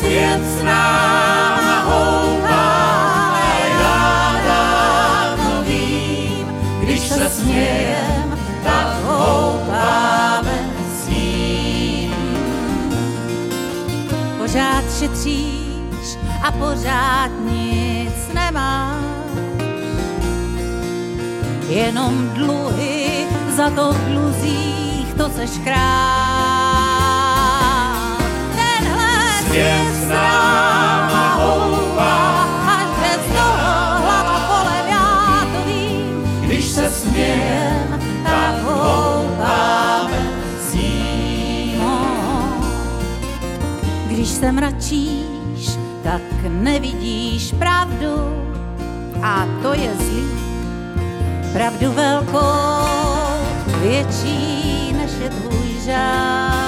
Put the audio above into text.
svět s náma houpá, já dávno vím, když se smějem, tak houpáme s ním. Pořád šetříš a pořád nic nemáš, jenom dluhy, za to v dluzích to seš král. Tenhle Svět s náma houpá, až bez toho hlava kolem, já to vím, když se smějem, tak houpáme s ním. Když se mračíš, tak nevidíš pravdu a to je zlý. Pravdu velkou, větší než je tvůj žár.